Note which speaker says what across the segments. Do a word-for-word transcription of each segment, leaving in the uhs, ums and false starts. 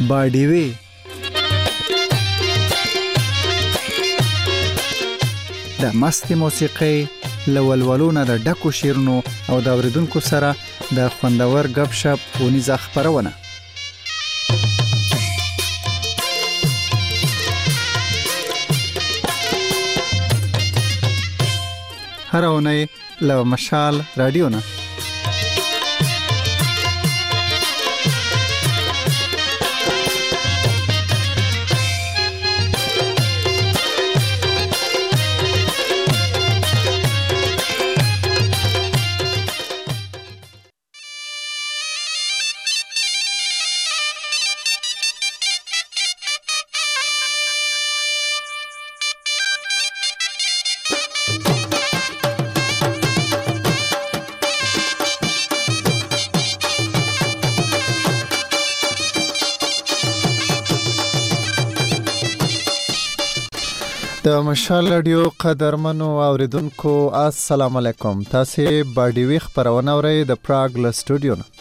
Speaker 1: باډیوي د مستي موسیقي لولولونه د ډکو شیرونو او د اوریدونکو سره د خوندور غب شپ ونیزه خبرونه هر اونۍ له مشال رادیو نه د مشال رادیو قدرمنو اوریدونکو السلام علیکم. تاسو باډیوي خبرونه اورئ د پراګ له سټوډیو نه.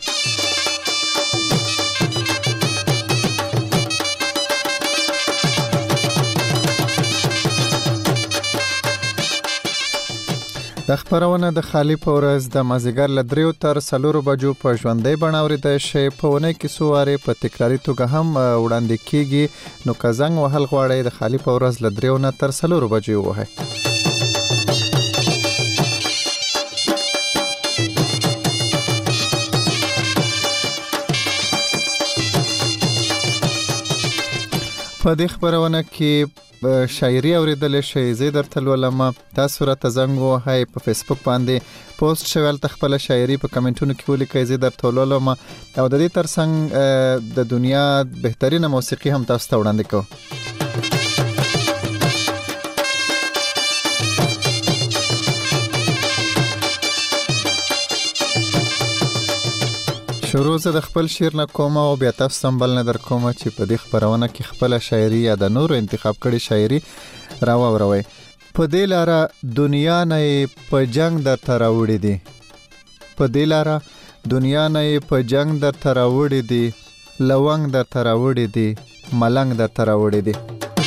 Speaker 1: د خبرونه د خالی په ورځ د مازیګر له دریو تر څلورو بجو په ژوندۍ بڼه اورېدای شئ. په اونۍ کې څو وارې په تکراري توګه هم وړاندې کیږي. نو که زنګ وهل غواړئ د خالی په ورځ له دریو نه تر څلورو بجو ووهئ. په دې خبرونه کې شاعري اوریدل شي. زه درته لولم. تاسو راته زنګ وهئ. په فیسبوک باندې پوسټ شوی ته خپل شاعري په کمنټونو کې ولیکئ. زه درته لولم او د دې ترڅنګ د دنیا بهترینه موسیقي هم تاسو ته وړاندې کوم. شروع زه د خپل شعر نه کوم او بیا تاسو سمبل نه در کوم چې په دې خبرونه کې خپل شاعري یا د نورو انتخاب کړي شاعري راووروي. په دې لاره دنیا نه په جنگ در تراوړې دي په دې لاره دنیا نه په جنگ در تراوړې دي لونګ در تراوړې دي ملنګ در تراوړې دي.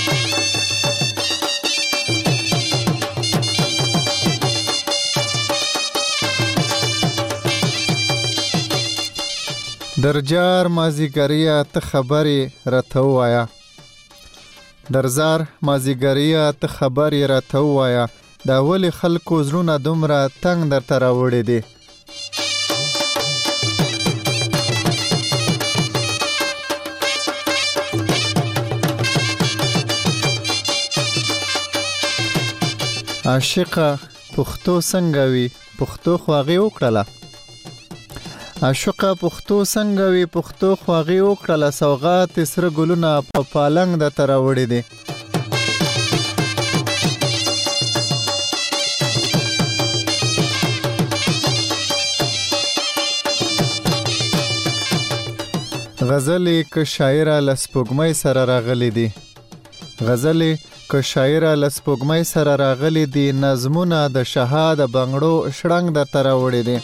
Speaker 1: درجار مازیګریا ته خبرې راته وایا درزار مازیګریا ته خبرې راته وایا دا ولې خلکو زړونه دومره تنگ درته راوړې دي. عاشقه پښتو څنګه وي پښتو خواږه وکړه عاشقه پښتو څنګه وي پښتو خواږه وکړه سوغات سره ګلونه په پالنګ د تراوړې دي. غزلې که شاعره لسپوږمۍ سره راغلي دي غزلې که شاعره لسپوږمۍ سره راغلي دي نظمونه د شهاد بنگړو شړنګ د تراوړې دي.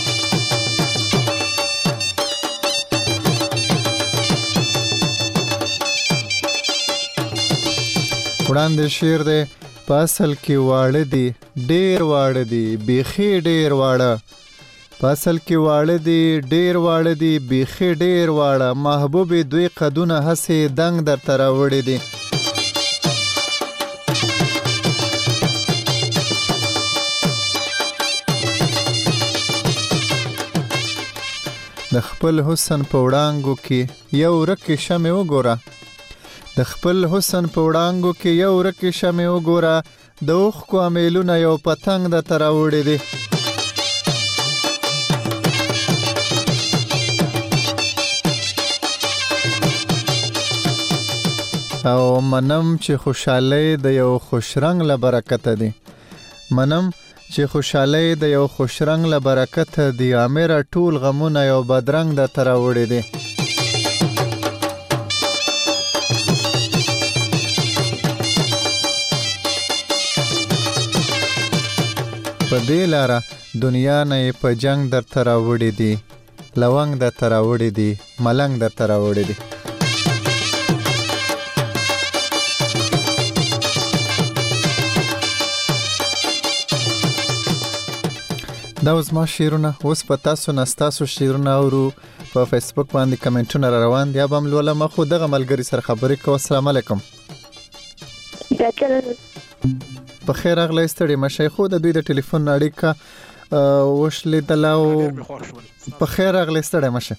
Speaker 1: وړاندې شعر دی. په اصل کې واړه دي ډیر واړه دي بیخي ډیر واړه په اصل کې واړه دي ډیر واړه دي بیخي ډیر واړه محبوب دوی قدونه هسې دنګ در تراوړې دي. د خپل حسن په وړانګو کې یو ورکې شمع وګوره د خپل حسن په وړانګو کې یو ورکې شمع وګوره د اوښکو امیلونه یو پتنګ د تراوړې دي. او منم چې خوشحالي د یو خوش رنگ له برکت دی منم چې خوشحالي د یو خوش رنگ له برکت دی امره ټول غمونه یو بدرنګ د تراوړې دي. په دې لاره دنیا نه په جنگ در تراوړې دي لونګ در تراوړې دي ملنګ در تراوړې دي. دا اوس ما شیرونه اوس په تاسو نستاسو شیرونه اورو په فیسبوک باندې کمنټونه را روان دي. ابم لوله ما خو دغه ملګری سره خبرې کوم. السلام علیکم. په خیر اغلی ستړي مشه. خو د دوی د ټلیفون اړیکه وشلې دلاو. په خیر اغلی ستړي مشه.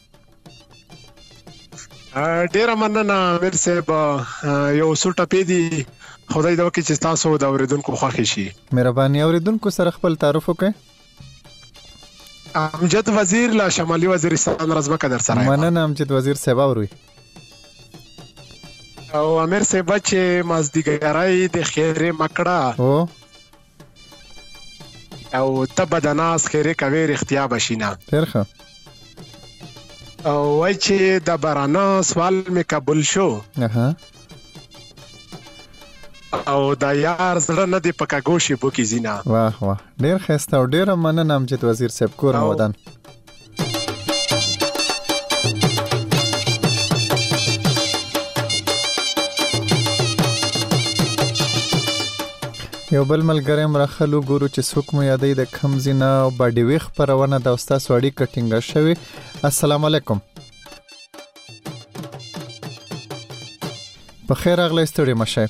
Speaker 2: ډیر مننه امیر صاحب. یو څو ټپې دي خدای دا وکړي چې تاسو د اوریدونکو خوښ شي.
Speaker 1: مهرباني. اوریدونکو سره خپل تعارف وکړئ.
Speaker 2: امجد وزیر له شمالي وزیرستان رزمکه در سره.
Speaker 1: مننه امجد وزیر صاحب. اوروي
Speaker 2: او امیر صاحب چې مازدیګرای د خیره مکړه
Speaker 1: او
Speaker 2: او تبه د ناس خیره کوي اختیا بشینا
Speaker 1: ترخه
Speaker 2: او وای چې د بارانه سوال می قبول شو.
Speaker 1: اها
Speaker 2: او دا یار زړه نه دی پکا ګوشي بوکي زینا.
Speaker 1: واه واه ډیر خسته او ډیر مننه امجد وزیر صاحب. کور مودان. یو بل ملګری مرخلو ګورو چې څوک مو یادې د کم زینا او باډي ویخ پرونه د استاد وړي کټینګ شوی. السلام علیکم. په خیر اغلی ستړي مشه.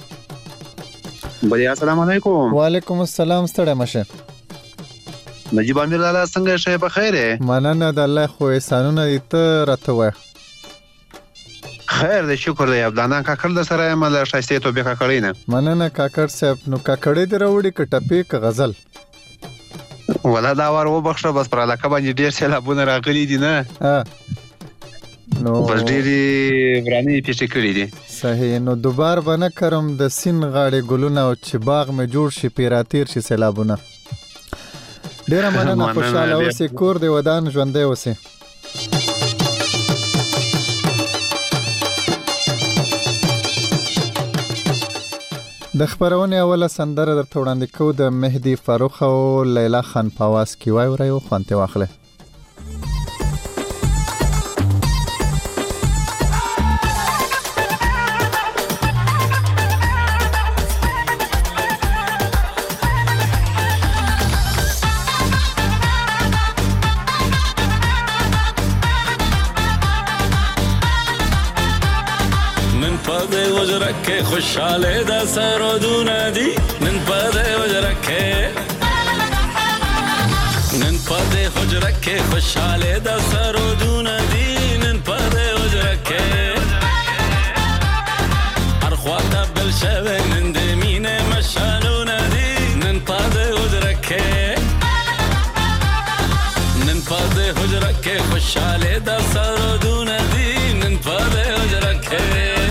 Speaker 3: بلی السلام علیکم.
Speaker 1: وعلیکم السلام ستړي مشه.
Speaker 3: نجیب امیر لاله څنګه شې؟ په خیره.
Speaker 1: مننه د الله خو احسانونه دې ته راته وای.
Speaker 3: خیر دې شکر دې. عبدالله کاکړ د سره مله شایسته توبې کاکړې نه.
Speaker 1: مننه کاکړ صاحب. نو کاکړې دې راوړي ک ټپې ک غزل.
Speaker 3: ولا دا ور و بخښه بس پر علاقه باندې ډیر سیلابونه راغلي دي نه.
Speaker 1: ها نو
Speaker 3: بس ډېری ورانی پیښې کړې دي.
Speaker 1: صحیح. نو دوبار بنه کرم د سین غاړې ګلونه او چې باغ مې جوړ شي پیراتیر شي سیلابونه. ډیر مننه. خوشاله اوسې. کور دې ودان ژوندې اوسې. د خبرونه اوله سندره درته وړاندې کوو د مهدي فاروق او لیلا خان په आवाज کې. وای ورایو خوانته واخله.
Speaker 4: خوشاله د سرودونه دي نن په دې وجره کې نن په دې وجره کې خوشاله د سرودونه دي نن په دې وجره کې هر خواته بل شوه نن دې مینه مشالونه دي نن په دې وجره کې نن په دې وجره کې خوشاله د سرودونه دي نن په دې وجره کې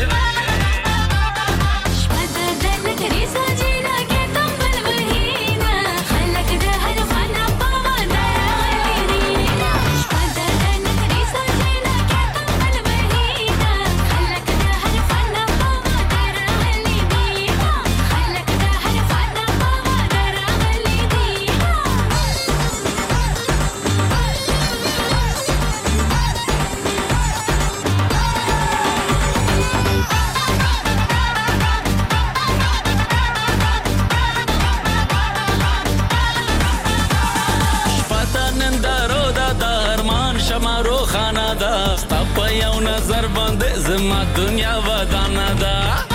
Speaker 4: زما دنیا ودانه ده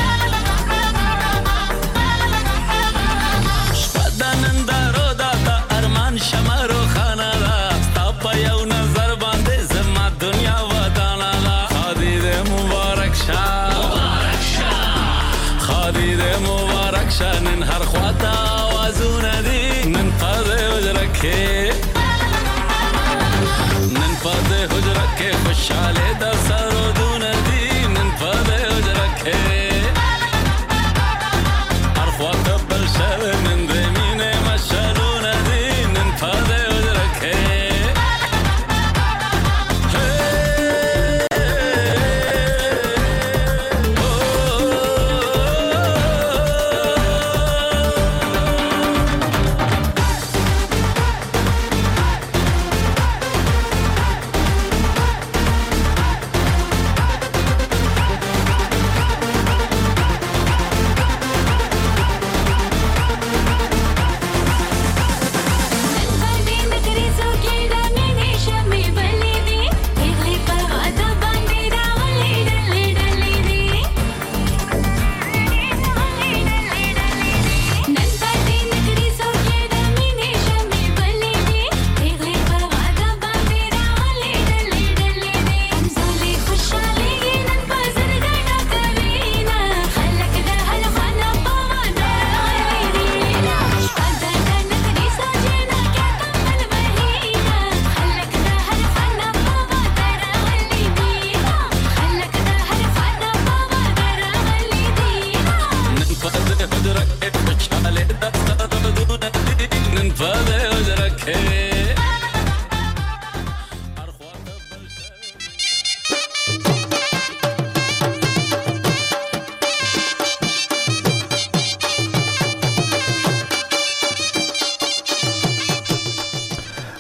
Speaker 4: شپدانن دارو دا دا ارمان شمارو خانه ده ستا په یو نظر باندې زما دنیا ودانه ده. خادي دې مبارک شه خادي دې مبارک شه نن هر خواته آوازونه دي نن په دې وجره کې نن په دې وجره کې خوشاله ده سرودونه دي نن په دې وجره کې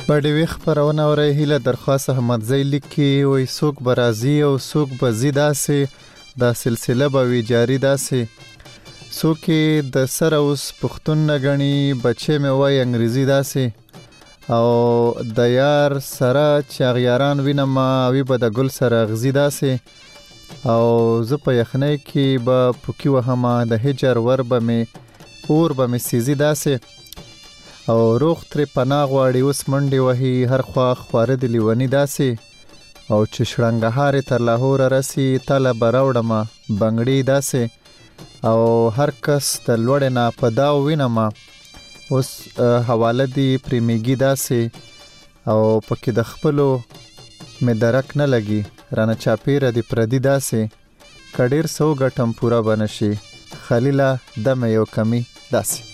Speaker 1: باندې وی خبرونه اوري هله درخواست احمد زئی لیکي وي سوق برازي او سوق بزیدا سي دا سلسله به وی جاری داسي سوق د سره اوس پښتون نغني بچي مې وای انګريزي داسي او د یار سره چاغیاران وینم وی به د ګل سره غزي داسي او زه په یخنۍ کې به پوکي وهمه د هجر ور به مې اور به مې سيزي داسي او روغ تر پناه غواړي اوس منډي وهي هر خوا خواره دی لیونی داسي او چې شړنګهار تر لاهور راسي طلب راوړم بنگړي داسي او هر کس د لوړ نه پدا وینم اوس حواله دی پریمیګي داسي او پکې د خپلو مې درک نه لګي رانه چاپیره دی پردي داسي کډیر سو غټم پورا بنشي خلیلا دمه یو کمی داسي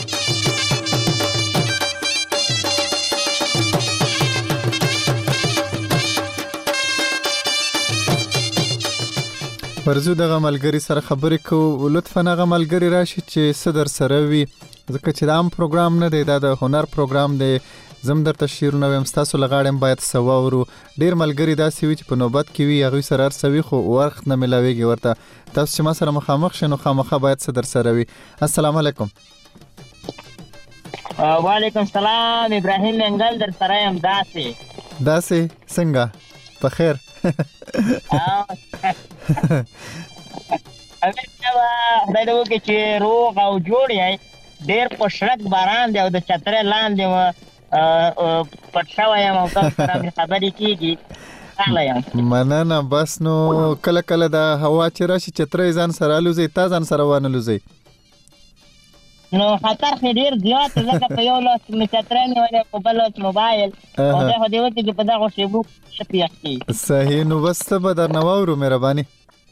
Speaker 1: ورزو دغه ملګری سره خبرې کو لطفا هغه ملګری راشي چې صدر سره وي ځکه چې دا هم پروګرام نه دی دا د هنر پروګرام دی زم درته شیرونه ویم تاسو لغاړم باید سواورو ډیر ملګری داسې وي چې په نوبت کې وي هغه سره ارسوي خو وخت نه ملاويږي ورته تاسو چې ما سره مخامخ شنو خامخه باید صدر سره وي السلام علیکم
Speaker 5: وعلیکم السلام ابراهیم منګل در سره یم داسې
Speaker 1: داسې څنګه په خیر
Speaker 5: اگر دا د وګ چې روغ او جوړ یې ډېر پښړک باران دی او د چتره لاندې و پټښاو یم او تاسو سره خبرې کیږي حالا یم
Speaker 1: مننه بس نو کله کله د هوا چې راشي چتره ځان سره لوزي تا ځان سره ونه لوزي
Speaker 5: نو خطر خې ډېر زیات ځکه په یو لاس مې چتره نیولې په بل لاس موبایل او دا خو دې وکړي چې په دغه شی بوک شپې اخلي
Speaker 1: صحیح نو بس ته به درنه واورو مهرباني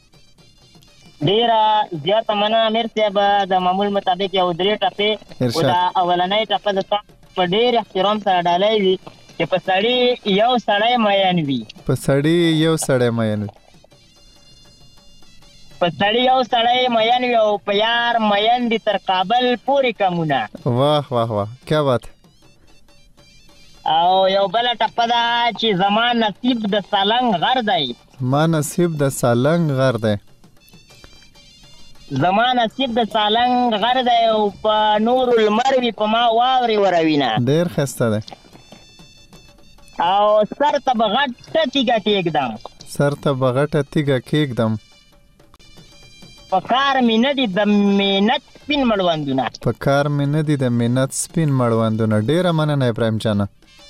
Speaker 5: ډېره زیاته مننه امیر صاحب د معمول مطابق یو درې ټپې او دا اولنۍ ټپه د تاسو په ډېر احترام سره ډالۍ وي چې په سړي یو سړی مین وي
Speaker 1: په سړي یو سړی مین وي
Speaker 5: په سړی یو سړی مین وي او په یار مین دي تر کابل پورې کمونه
Speaker 1: واه واه واه کیا بات
Speaker 5: او یو بل ټپه ده چې زما نصیب د سالنګ غر دی
Speaker 1: ما نصیب د سالنګ غر دی
Speaker 5: زما نصیب د سالنګ غر دی او په نور المر وي په ما واوري وروینه
Speaker 1: ډېر ښایسته دی
Speaker 5: او سر ته به غټه تیږه کېږدم
Speaker 1: سر ته به غټه تیږه کېږدم
Speaker 5: په کار مې نه دي د مینت سپین مړوندونه
Speaker 1: په کار مې نه دي د مینت سپین مړوندونه ډېره مننه ابراهیم جانه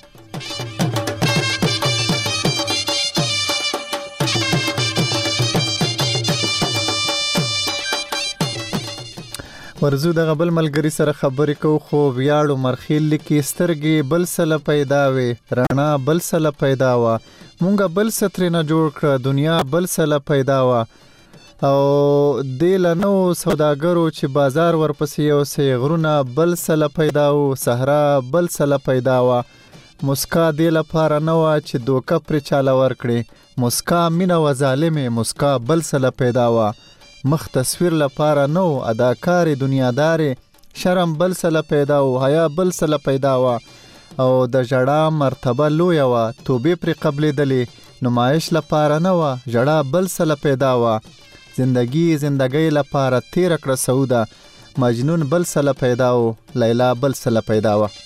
Speaker 1: ورزو دغه بل ملګری سره خبرې کو خو ویاړو مرخیل لیکي سترګې بل سله پیدا وي رڼا بل سله پیدا وا مونږه بل سترنه جوړ کړ دنیا بل سله پیدا وا او دل نو سوداګرو چې بازار ورپسې یو سي غرونه بل سله پیدا او صحرا بل سله پیدا وا مسکا دل لپاره نو چې دوکه پر چاله ور کړي مسکا مینا و ظالمه مسکا بل سله پیدا وا مخ تصویر لپاره نو اداکار دنیادار شرم بل سله پیدا او حیا بل سله پیدا وا او د جړه مرتبه لوی وا توبې پر قبل دلی نمایش لپاره نو جړه بل سله پیدا وا زندگی زندگی لپاره تیر کړه سودا مجنون بل سله پیدا او لیلا بل سله پیدا وا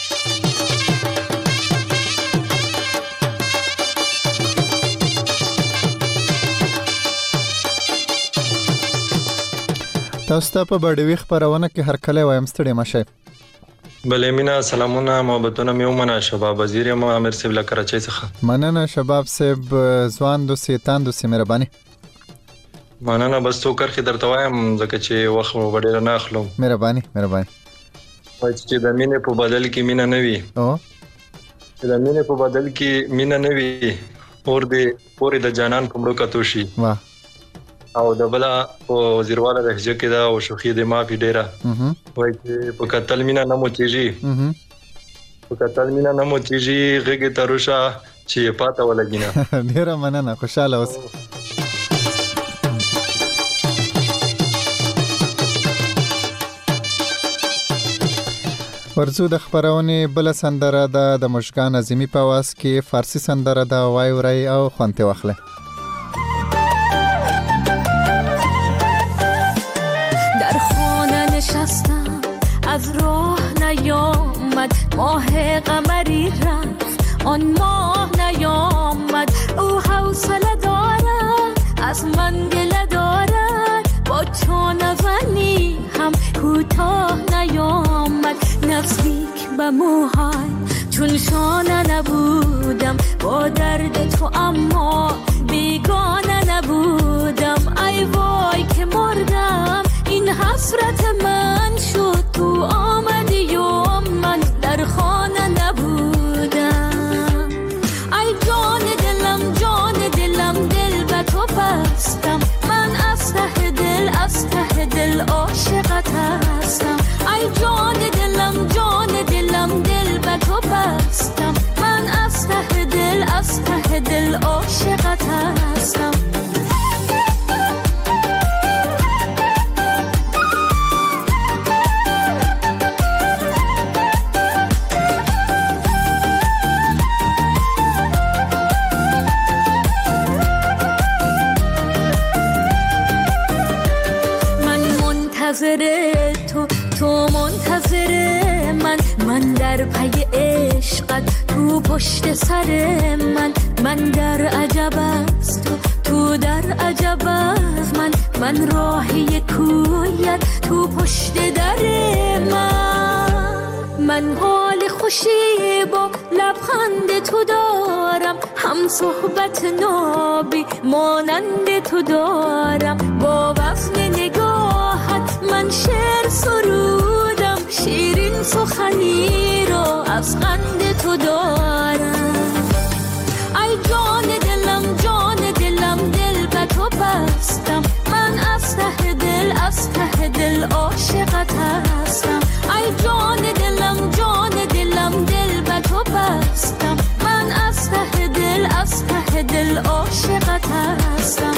Speaker 1: تاسو ته په بډوي خبرونه کې هر کله وایم ستړي مشه
Speaker 6: بلې مینا سلامونه محبتونه مې ومنه شباب وزیر یم امیر صاحب له کراچۍ څخه
Speaker 1: مننه شباب صاحب ځوان دو سیتان دو سی مهرباني
Speaker 6: مننه بس تو کرخي درته وایم ځکه چې وخت مو ډېر نه اخلم
Speaker 1: مهرباني مهرباني
Speaker 6: وای چې د مینې په بدل کې مینا نه وي
Speaker 1: او
Speaker 6: چې د مینې په بدل کې مینا نه وي اور دې پورې د جانان په مړو کتو شي
Speaker 1: واه
Speaker 6: او د بلا وزیرواله لهجه کې دا او شوخي د مافي ډیره وای چې په قتل مینا نه موتیږي په قتل مینا نه موتیږي غږی تروشا چې پاته ولګینا
Speaker 1: ډیره مننه خوشاله اوس ورزو د خبرونې بل سندره ده د مشکان عظیمی په आवाज کې فارسی سندره ده وای ورای او خوانته واخله.
Speaker 7: در خانه نشستم از راه نیامد ماه قمری رفت آن ماه نیامد او حوصله دارد از من گله دارد با تو نزنی هم کوتاه نیامد نزدیک به موهای چون شانه نبودم با درد تو اما بیگانه نبودم ای وای که مردم این حسرت من شد تو آمدی و من در خانه نبودم ای جان دلم جان دلم دل به تو بستم من از ته دل از ته دل عاشقت هستم ای جان دلم جان دلم دل به تو بستم من از ته دل از ته دل عاشقت هستم. منتظر تو تو منتظر من من در پی عشقت تو پشت سر من من در عجب از تو تو در عجب از من من راهی کویت تو پشت در من من حال خوشی با لبخند تو دارم هم صحبت نابی مانند تو دارم با وزن نگاهت من شعر سرودم شیرین سخنی رو از قند تو دارم ای جان دلم جان دلم دل به تو بستم من از ته دل از ته دل عاشقت هستم ای جان دلم جان دلم دل به تو بستم من از ته دل از ته دل عاشقت هستم.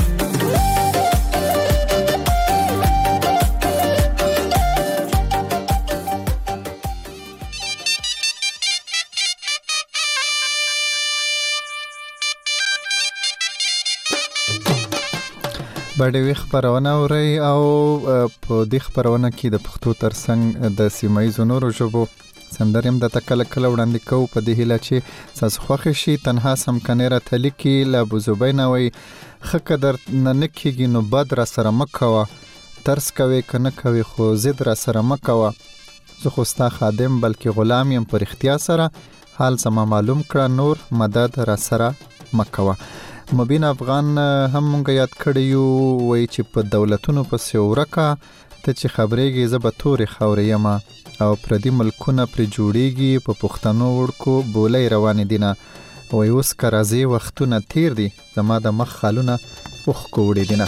Speaker 1: بډوي خبرونه اوري او په دې خبرونه کې د پښتو ترڅنګ د سیمایي نورو ژبو سندریم د تکل کله وړاندې کوو په دې هیله چې تاسو خوښ شي تنها سم کنيره تلکی لا بوزوبینا وي خکه در نه کېږي نو بد را سره مکوا ترس کوي کنه کوي خو زید را سره مکوا زه خو ستا خادم بلکې غلام يم پر اختیار سره حال سم معلوم کړه نور مدد را سره مکوا. مبین افغان هم مونږ یاد کړیو وای چې په دولتونو په سیورکا ته چې خبرېږي زب تورې خورې یما او پردي ملکونه پر جوړیږي په پښتنو ورکو بولې روان دي نه وای اوس کرازي وختونه تیر دي زما د مخ خالونه وخ کوړې دي نه.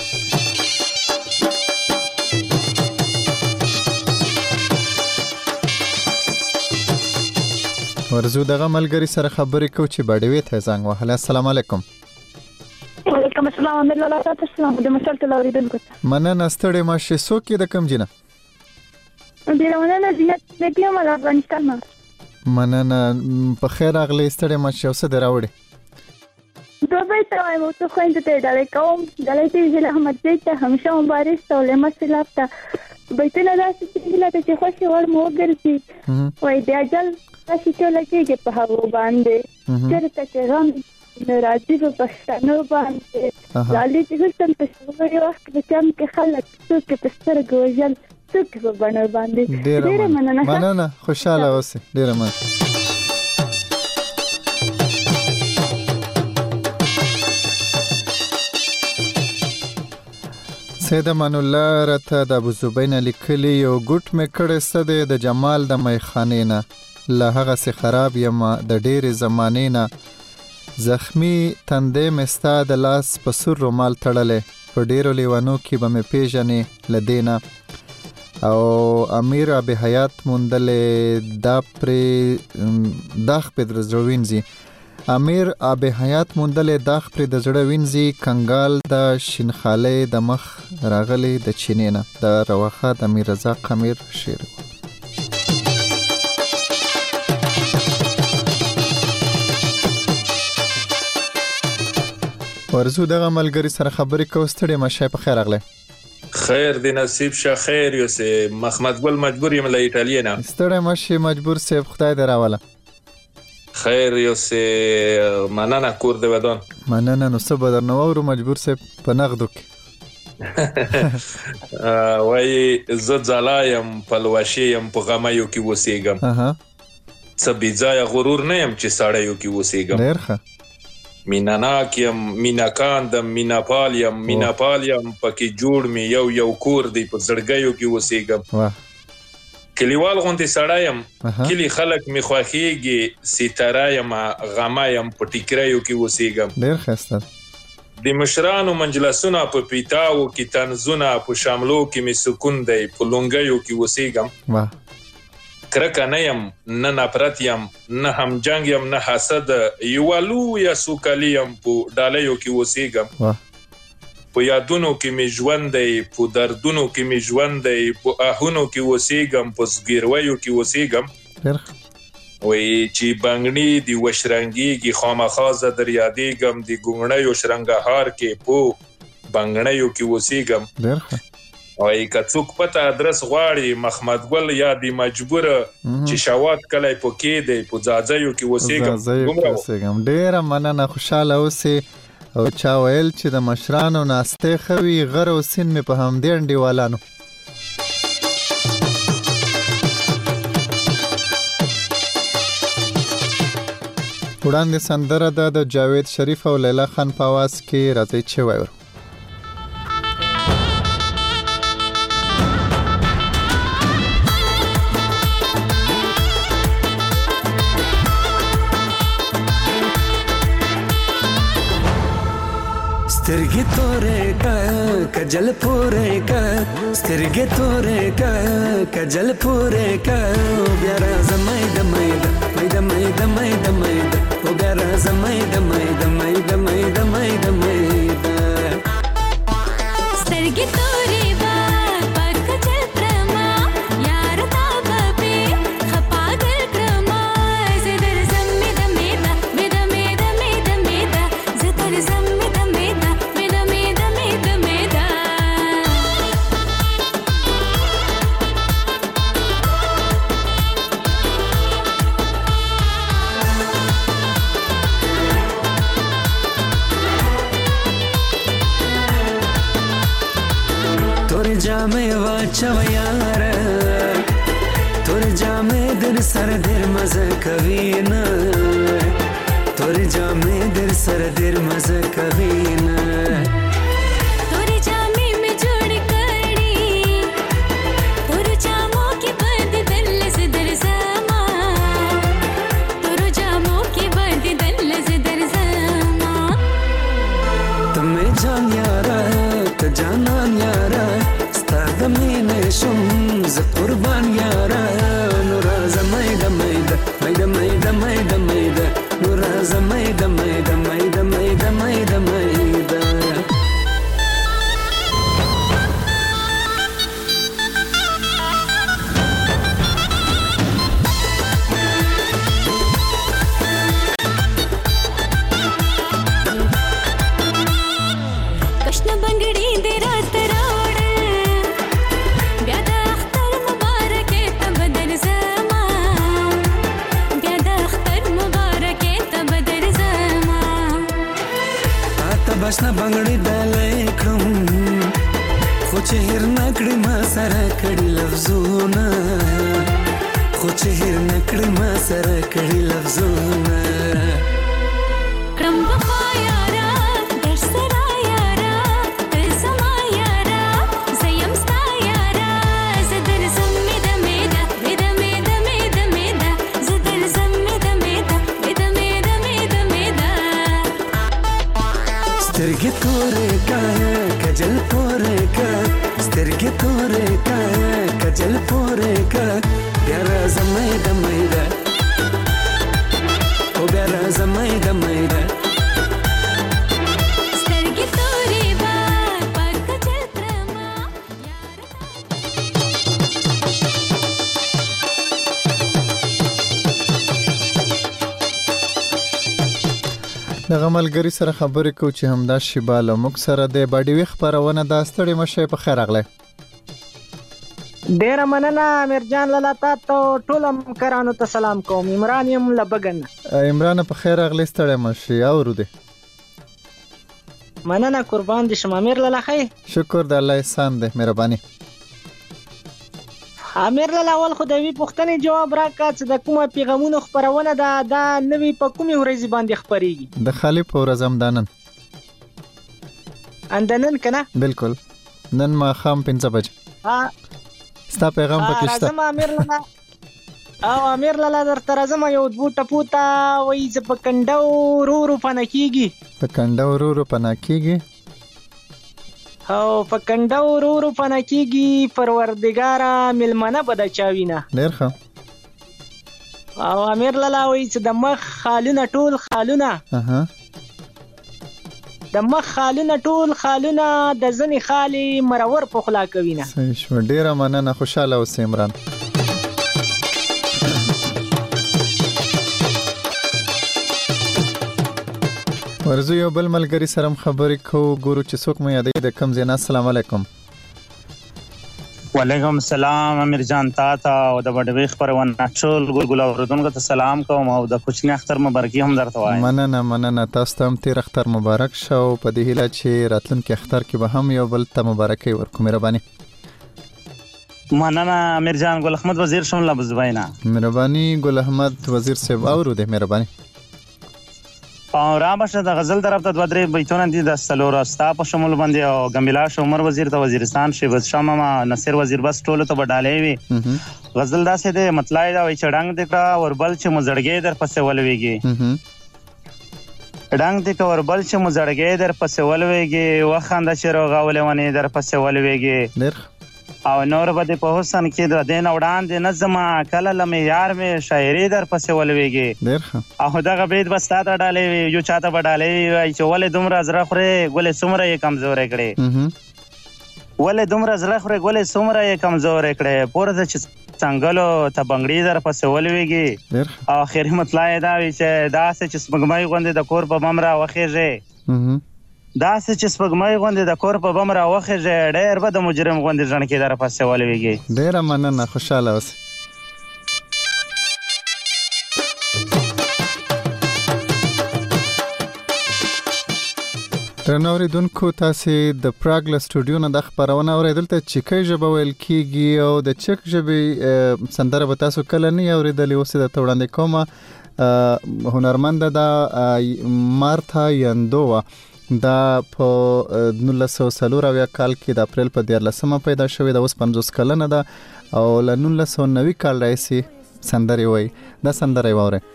Speaker 1: ورزو دغه ملګری سره خبرې کو چې بډوي ته زنګ وهله. السلام علیکم.
Speaker 8: وعلیکم السلام امیر الله تعالی السلام د مشال ته اوریدونکو ته
Speaker 1: مننه ستړي ما شې سو کې د کم جنه
Speaker 8: ډیر مننه زینت دې مال افغانستان ما
Speaker 1: مننه په خیر اغلی ستړي ما شې اوسه دراوړي
Speaker 8: دوبه ته وایم ته خو انت ته ډالې کوم ډالې دې زله احمد دې ته همیشه مبارک ته له مسلاب ته بیتونه داسې چې له ته خوشي ور مو ګرځي وای دې اجل تاسو ته لګيږي په هغه باندې چیرته چې غم راځي په پښتنو باندې لالي چې څنګه په شوړې وخت کې چم کې خلک څوک په سترګو ژل څوک په باندې باندې ډېر مننه
Speaker 1: مننه خوشاله اوسه ډېر مننه. سید امان الله راته د ابو زبین لیکلی یو ګټ مې کړه ستده د جمال د میخانې نه له هغه سي خراب یم د ډېر زمانې نه زخمی تندې مستا د لاس په سر رومال تړلې په ډیرو لیوانو کې به مې پیژنې لدینا او امیر اب حیات مندلې دا پر داخ په درځوینځي امیر اب حیات مندلې داخ پر د زړه وینځي کنګال د شینخاله د مخ راغلي د چینینه د رواخه د امیر رضا قمیر شعر ورزو دغه ملګری سره خبرې کو ستړي مشه په خیر اغله
Speaker 9: خیر دی نصیب شه خیر یو سه محمد ګل مجبور یم له ایټالیا نه
Speaker 1: ستړي مشه مجبور سه خدای دراواله
Speaker 9: خیر یو سه مننه کور دی ودان
Speaker 1: مننه نو څه بدر نو ورو مجبور سه په نغدو کې
Speaker 9: وای زه ځلایم پلوشیم په غمایو کې وسېګم
Speaker 1: اها
Speaker 9: څه بيځای غرور نه يم چې ساړیو کې وسېګم
Speaker 1: ډېر ښه
Speaker 9: میناناکیم میناکاندم میناپالیم میناپالیم پکې جوړ می یو یو کور دی په زړګیو کې وسېګم
Speaker 1: واه
Speaker 9: کلیوال غونډې سړایم کلی خلک می خوخيږي ستارایم غمایم په ټیکریو کې وسېګم
Speaker 1: ډېر ښه
Speaker 9: د مشرانو منجلسونه په پیتاو کې تنزونه په شاملو کې می سکون دی په لونګیو کې وسېګم
Speaker 1: واه
Speaker 9: کرکه نه يم نه نفرت يم نه هم جنگ يم نه حسد یوالو یا سوکالیم په ډالیو کې وسېګم
Speaker 1: واه
Speaker 9: په یادونو کې می ژوند دی په دردونو کې می ژوند دی په اهونو کې وسېګم په زګیرویو کې وسېګم وای چې بنگړي دی وشرنګيږي خامخازه دریادېګم دی ګونګړیو شرنګهار کې په بنگړیو کې وسېګم
Speaker 1: ډېر
Speaker 9: وای کڅوک پته ادرس غواړي محمد ګل یا دی مجبور چې شوات کله پکې دی په ځاځیو کې وسېګم
Speaker 1: ډېر مننه خوشاله اوسې او چا ویل چې د مشرانو ناسته خوي غر او سین می په هم دې انډیوالانو وړاندې سندره ده د جاوید شریف او لیلا خان په आवाज کې راځي چې وایو
Speaker 10: سترګې تورې کا کجل پورې کا سترګې تورې کا کجل پورې کا بیا راځم د مېد مېد مېد مېد مېد او بیا راځم د مېد مېد مېد مېد مېد
Speaker 7: سترګې تورې با پک کجل پرما یار تا په خپا دل کرما زدر زم مېد مېد مېد مېد مېد مېد زدر زم
Speaker 10: جامې واچو یار تور جامې در سر در مزه کوي نه تور جامې در سر در مزه کوي نه
Speaker 7: تور جامې مې جوړ کړې تور جامو کې باندې دل زدر زما تور جامو کې باندې دل زدر زما
Speaker 10: تمه جان یارا ته جانان یارا مینه شم ز قربان یارا نور زمید مید مید مید مید مید نور زمید مید مید مید مید مید
Speaker 7: کشن بنگړي دې رات
Speaker 10: بشنا بنگړي ډالې کړم خو چې هر نکړې ما سره کړي لفظونه خو چې هر نکړې ما سره کړي لفظونه
Speaker 7: کړم وفا یارا در سره یارا تر زما یارا زیم ستا یارا زدر زم مید مید مید مید مید مید زدر زم مید مید مید مید مید مید
Speaker 10: سترګې تورې کا کجل پورې کا سترګې تورې کا کجل پورې کا بیا راځم د مېدا او بیا راځم د مېدا
Speaker 7: سترګې تورې با پک کجل پرما
Speaker 1: دغه ملګری سره خبرې کوو چې همدا شیبه له موږ سره د باډي وی خبرونه دا ستړي مشه په خیر راغلی.
Speaker 11: ډیره مننه امیرجان لالا تاسو ټول همکارانو ته سلام کوم. عمران یم لبګن.
Speaker 1: عمران په خیر راغلی ستړي مشه اورو دې.
Speaker 11: مننه قربان دي شم امیر لالا خی.
Speaker 1: شکر د الله احسان دې مهرباني.
Speaker 11: امیر لالا اول خو د وی پوښتنې جواب راکړه چې د کومه پیغامونو خبرونه ده دا نوی په کومې ورځې باندې خبرېږي؟
Speaker 1: د خالي په ورځ همدانن.
Speaker 11: اندنن کنه؟
Speaker 1: بالکل نن ما خام پنځه بجې.
Speaker 11: ها
Speaker 1: ستا پیغام پکې شته؟
Speaker 11: راځم امیر لالا او امیر لالا درته راځم یو دوه ټپو ته وایي چې په کنډه ورو ورو پناه کېږي.
Speaker 1: په کنډه ورو ورو پناه کېږي
Speaker 11: او په کنډه ورو ورو پناه کېږي پروردګاره مېلمانه به د چا وینه.
Speaker 1: ډېر ښه.
Speaker 11: او امیر لالا وایي چې د مخ خالونه ټول خالونه د مخ خالونه ټول خالونه د ځنې خالي مرور په خوله کوینه.
Speaker 1: صحیح شو. ډېره مننه. خوشحاله اوسې عمران. ورزو یو بل ملګری سره خبرې کوو ګورو چې څوک مې یادې د کم زینا. السلام علیکم.
Speaker 12: وعلیکم السلام امیر جان تا ته او د بډوي خبرونه ټول ګل ګل اوردونکو ته سلام کوم او د کوچنی اختر مبارکي هم درته وایم.
Speaker 1: مننه مننه تاسو ته هم تیر اختر مبارک شو په دې هیله چې راتلونکي اختر کې به هم یو بل ته مبارکي ورکو. مهرباني.
Speaker 12: مننه امیر جان ګل احمد وزیر شون لبزبینا.
Speaker 1: مهرباني ګل احمد وزیر صاحب اورو دې مهرباني.
Speaker 12: او را بشه د غزل طرف ته دوه درې بیتونه دي د سلور استا په شمول باندې او ګمبلا عمر وزیر ته وزیرستان شیبت شاه ماما نصیر وزیر بس ټول ته وډالې وي. غزل داسې ده مطلع دا وي چړنګ دکړه وربل چې مزړګې در پسې ولويږي ډنګ دې کا وربل چې مزړګې در پسې ولويږي وخاند چې روغاولې ونی در پسې ولويږي او نور بده په حسن کې د دین وړاندې نظم کله لمه یار می شاعري در پسې ولويږي. او دغه بيد بس تا ته ډالې یو چاته وډالې چې ولې دومره زړه خوري ګولې څومره یې کمزورې کړې ولې دومره زړه خوري ګولې څومره یې کمزورې کړې پورته چې څنګهلو ته بنگړي در پسې ولويږي. او اخري مطلع دا وي چې داسې چې سپګمای غوندې د کور په بمرا وخېږي داسې چې سپګمای غوندې د کور په بمرا وخېږي ډېر به د مجرم غوندې ځان کې در پسې ولويږي.
Speaker 1: ډېره مننه. خوشاله اوسئ. درنوریدونکو تاسو د پراګ له سټوډیو نه د خبرونه اوریدل ته چیکي ژبه ویل کیږي او د چک ژبه سندره به تاسو کله نه اوریدلې اوس د توړاندې کومه هنرمند دا مارتا یندووا دا په نولس سوه څلور اویا کال کې د اپریل په دیارلسمه پیدا شوې ده. اوس پنځوس کلنه ده او له نولس سوه نوي کال راهیسې سندرې وایي. دا سندره یې واورئ.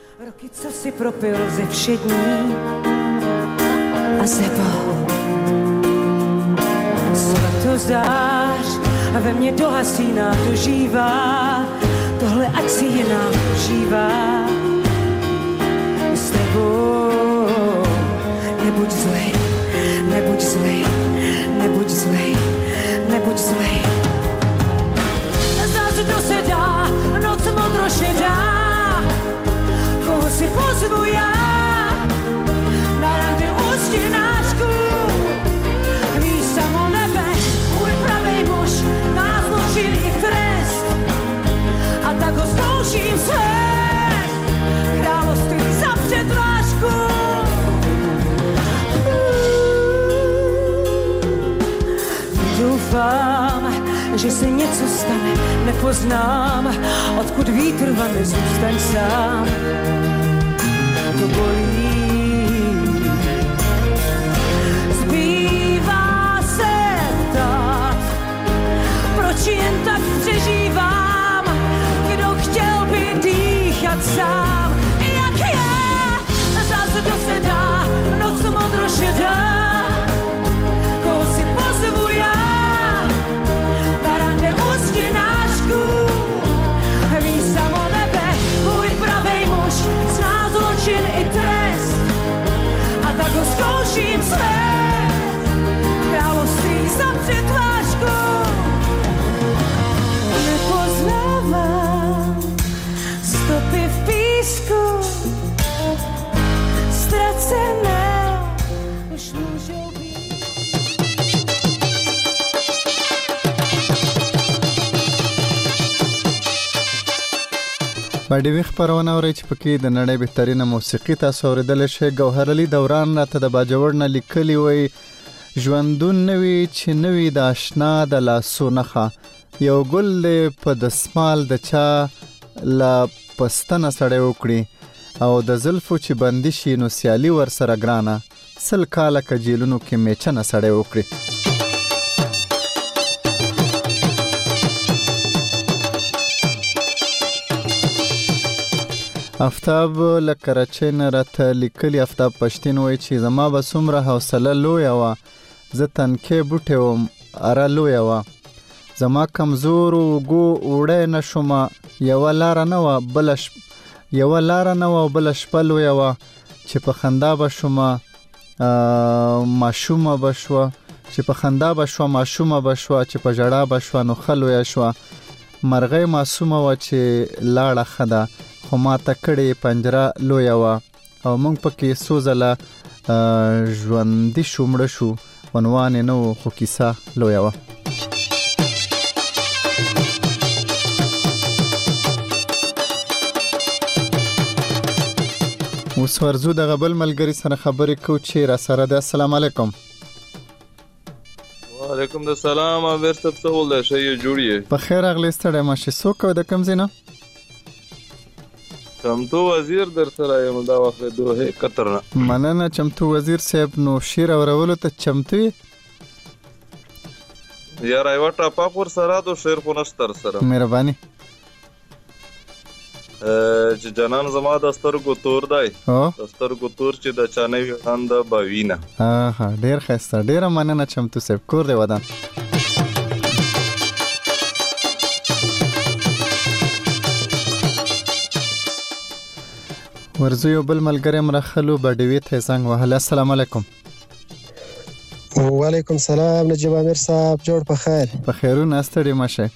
Speaker 13: A sebo Světlo zdáš a ve mně dohasí nám dožívá tohle ať si je nám užívá s tebou nebuď zlej nebuď zlej nebuď zlej nebuď zlej Znám, co se dá noc modro šedá koho si pozvu já na rande ústěnáčku víš samo nebe můj pravej muž nás zločil i trest a tak ho zkouším svést království za předvážku doufám, že se něco stane nepoznám odkud vítr vane zůstaň sám to bolí proč jen tak přežívám, kdo chtěl by dýchat sám, jak je, zase to se dá, noc modro šedá, koho si pozvu já, na rande u stěnáčku, ví samo nebe, můj pravej muž, zná zločin i trest,
Speaker 1: باډي وی خبرونه اوري چې پکې د نړۍ بهترینه موسیقي تاسو اوریدل شي. ګوهر علي دوران راته د باجوړ نه لیکلی وي ژوندون نوي چې نوي د آشنا د لاسو نخه یو ګل په دسمال د چا لا پستنه سړی وکړي او د زلفو چې بندي شي نو سیالي ور سره ګرانه سل کاله کجیلونو کې میچنه سړی وکړي. افتاب لکراچۍ نه راته لیکلي افتاب پښتين وایي چې زما به څومره حوصله لویه وه زه تنکۍ بوټی وم اره لویه وه زما کمزور اوږو وړی نه شومه یوه لاره نه وه بله یوه لاره نه وه او بله شپه لویه وه چې په خندا به شومه ماشومه به شوه چې په خندا به شوه ماشومه به شوه چې په ژړا به شوه نو ښه لویه شوه مرغۍ معصومه وه چې لاړه ښه ده خو ما ته کړې پنجره لویه وه او موږ پکې څو ځله ژوندي شو مړه شو عنوان یې نه و خو کیسه لویه وه. اوس ورځو دغه بل ملګري سره خبرې کوو چې را سره ده. السلام علیکم.
Speaker 14: وعلیکم السلام امیر صاحب څه ول دی ښه یې جوړ یې
Speaker 1: په خیر راغلی ستړی ماشې څوک د کوم ځای نه
Speaker 14: چمتو وزیر در سره یم دا وخت دوه قطر نه
Speaker 1: مننه چمتو وزیر صاحب نو شیر اورولو ته چمتو یې
Speaker 14: یاره یوه ټاپاک ور سره دو شیر خو نشته سره
Speaker 1: مهرباني
Speaker 14: چې جانان زما د سترګو تور دی د سترګو تور چې د چا نه وي خنده به وینه.
Speaker 1: ها ډېر ښایسته ډېره مننه چمتو صاحب کور دی ودان. ورزو یو بل ملګری مرخلو باډوي ته زنګ وهله. السلام علیکم.
Speaker 15: وعلیکم السلام نجیب امیر صاحب جوړ په خیر
Speaker 1: په خیرونه ستړي ماشه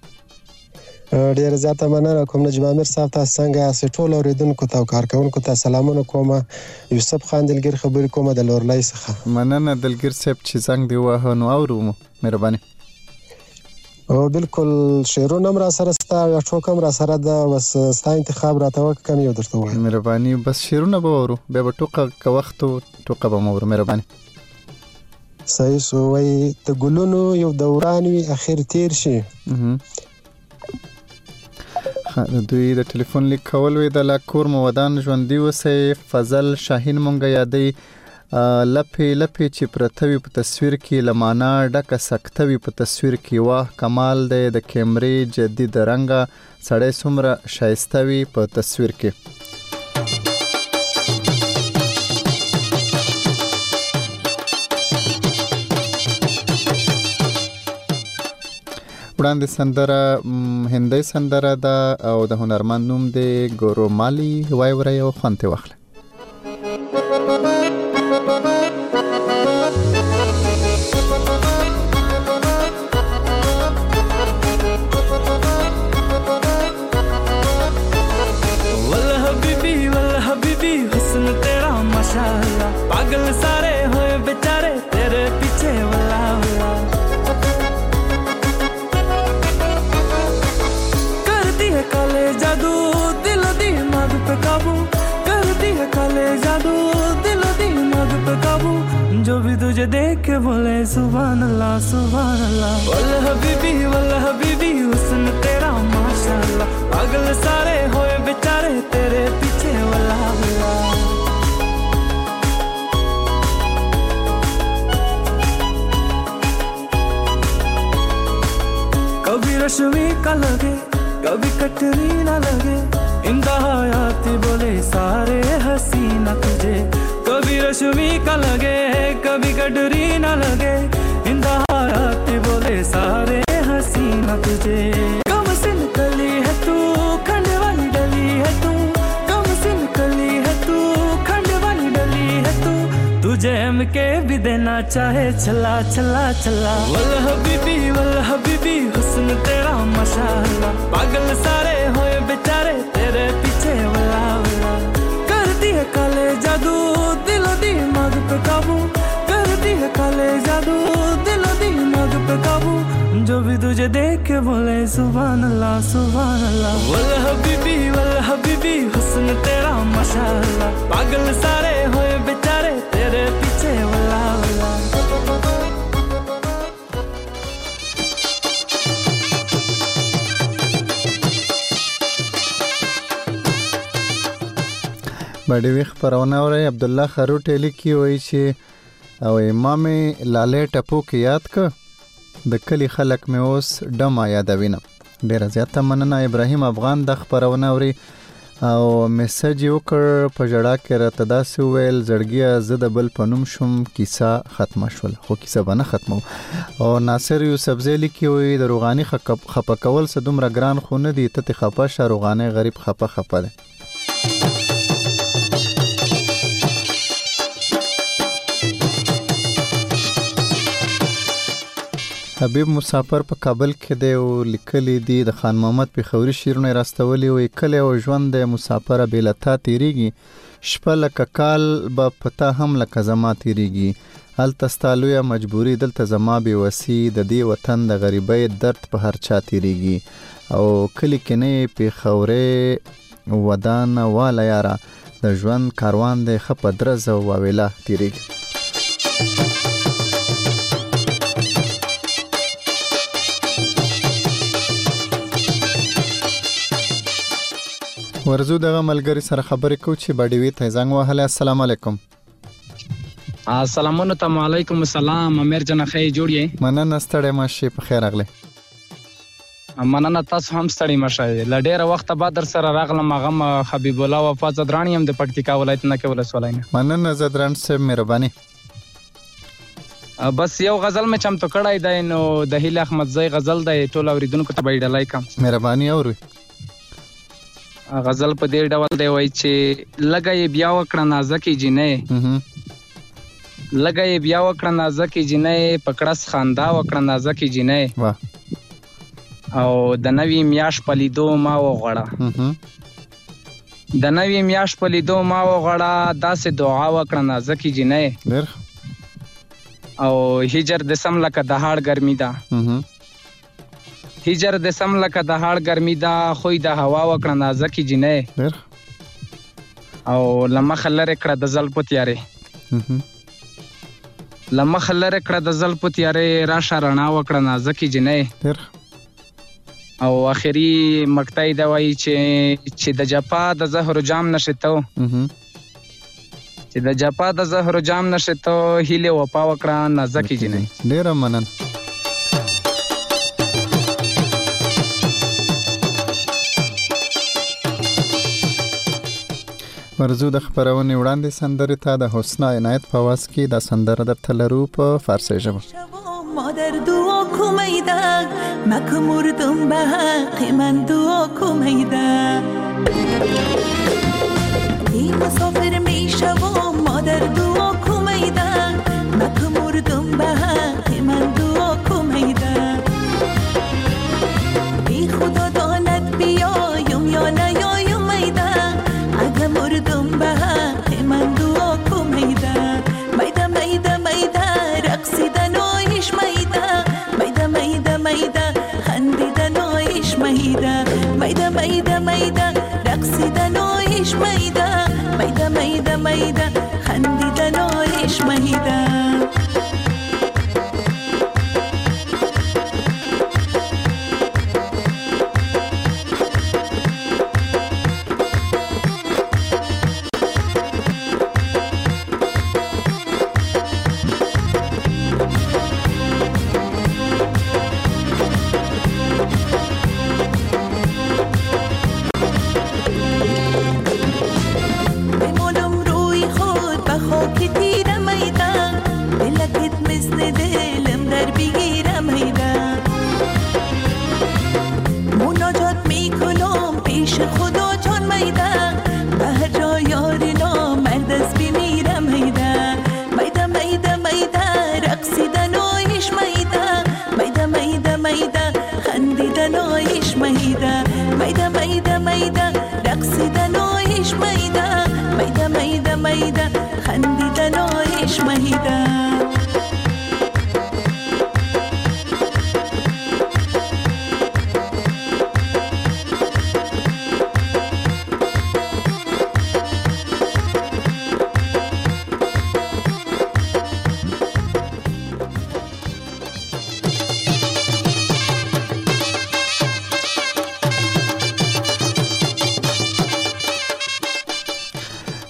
Speaker 15: ډیر زیاته مننه کوم نجیب امیر صاحب تاسو څنګه یاست ټول اوریدونکو ته او کارکونکو ته سلامونه کوم. یوسف خان دلګر خبرې کوم د لورلای څخه.
Speaker 1: مننه دلګر صاحب چې زنګ دی واه نو اورو مهرباني.
Speaker 15: او بالکل شیرونه را سره ستا یا ټوکم را سره دا بس ستا انتخاب راته وکړه کم یو درته وایم.
Speaker 1: مهرباني بس شیرونه به ورو بیا به ټوکه که وخت ټوکه به مورو مهرباني.
Speaker 15: صحیح سو وای د ګلونو یو دوران وي اخر تیر شي.
Speaker 1: دوی د ټلیفون لیک کول وی د لا کور مو ودان ژوندي وسه فضل شاهین مونږه یادې لپې لپې چې پرتوي په تصویر کې لمانا ډکه سکتوي په تصویر کې واه کمال دی د کیمرې جدید رنګه سړی څومره ښایسته وي په تصویر کې. وړاندې سندره هندۍ سندره ده او د هنرمند نوم دی ګورو مالی وای وری او خوانته واخله.
Speaker 10: पागल सारे होए बेचारे तेरे पीछे वल्ला वल्ला करती है काले जादू दिलो दिमाग पे काबू करती है काले जादू दिलो दिमाग पे काबू जो भी तुझे देख के बोले सुभान अल्लाह सुभान अल्लाह वल्ला हबीबी वल्ला हबीबी हुस्न तेरा माशाअल्लाह पागल सारे होए बेचारे तेरे पीछे वल्ला वल्ला कभी रश्मि का लगे कभी कटरीना लगे इंतहायाती बोले सारे हसीना तुझे कभी रश्मि का लगे कभी कटरीना लगे इंतहायाती बोले सारे हसीना तुझे कम सिन कली है तू खंड वाली डली है तू कम सिन कली है तू खंड वाली डली है तू तुझे हम के भी देना चाहे चला चला चला वल्ला हबीबी वल्ला हबीबी हुस्न तेरा माशाअल्लाह पागल सारे होए बेचारे तेरे पीछे वल्ला वल्ला करती है काले जादू दिलो दिमाग पे काबू करती है काले जादू दिलो दिमाग पे काबू जो जो भी तुझे देख के बोले सुभान अल्लाह सुभान अल्लाह। वल्ला हबीबी वल्ला हबीबी हुस्न तेरा माशाअल्लाह, पागल सारे होए बेचारे तेरे पीछे वल्ला वल्ला।
Speaker 1: باډي ویخ پرونه اوري عبد الله خروټ لیکي وای چې او امام لاله ټپو کې یاد ک د کلی خلک مې اوس ډما یادوینم. ډیره زیاته مننه ابراهیم افغان د خبرونه اوري او میسج وکړ په جړه کې راته داسې ویل زړګیا زه د بل پنوم شوم کیسه ختمه شول خو کیسه بنه ختمو. او ناصر یوسف زیلی کی وی د روغانی خپه کول څه دومره ګران خو نه دی ته خپه شه روغانه غریب خپه خپه ده. حبیب مسافر په کابل کې دی او لیکلی دی د خان محمد پیښوري شیرونه راستولي وي کله او ژوند د مسافر بیلتا تیریږي شپه لکه کال به پتا هم لکه زما تیریږي هل تستالویا مجبوری دلته زما به وسی د دې وطن د غریبۍ درد په هر چا تیریږي او کلی کې نه پیښوري ودان والا یارا د ژوند کاروان د خپ درز او ویلا تیریږي. ورزو دغه ملګری سره خبرې کو چې باډي وی ته زنګ وهله. السلام علیکم.
Speaker 16: السلام علیکم. السلام امیر جان خې جوړی
Speaker 1: مننه ستړی ماشي په خیر اغله.
Speaker 16: مننه تاسو هم ستړی مشه ل ډیره وخت بعد در سره راغلم. هغه حبیب الله وفا زدرانی هم د پکتیکا ولایت نه کې ولسوالای نه.
Speaker 1: مننه زدران صاحب مهرباني.
Speaker 16: بس یو غزل مې چمتو کړای دی نو د هیله احمد زئی غزل دی ټول اوریدونکو ته بایډلای کم.
Speaker 1: مهرباني اوري.
Speaker 16: غزل په دې ډول دی وای چې لګای بیا وکړه نازکې جنې لګای بیا وکړه نازکې جنې پکړس خندا وکړه نازکې جنې
Speaker 1: واه
Speaker 16: او د نوی میاش پلیدو ما وغړه د نوی میاش پلیدو ما وغړه داسې دعا وکړه نازکې جنې
Speaker 1: ډېر
Speaker 16: او هجر د سم لکه د هاړ ګرمي ده هجر د سم لکه د هاړ ګرمي دا خوې د هوا وکړه نازکې جنې او لمخ لره کړه د زلفو تیارې لمخ لره کړه د زلفو تیارې راشه رڼا وکړه نازکې جنې او اخري مقطع دا وایي چې چې د جپا د زهر جام نشته چې د جپا د زهر جام نشته هیله وپا وکړه نازکې جنې.
Speaker 1: ډیره مننه. ورزو د خبرونه وړاندې سندره ته د حسنا عنایت په واس کې د سندره در تلرو په فارسی ژبه.
Speaker 17: مادر دعا کومیده مکمردم به حق من دعا کومیده ای مسافر میشوم مادر دعا کومیده مکمردم به حق من دعا کومیده ای خدا داند بیایم یا نیایم میده اگه مردم به حق من دعا کومیده میده میده میده رقصیدن آیش میده میده میده میده خندیدن آیش میده میده میده میده رقصیدن آیش میده میده میده میده خندیدن آیش میده.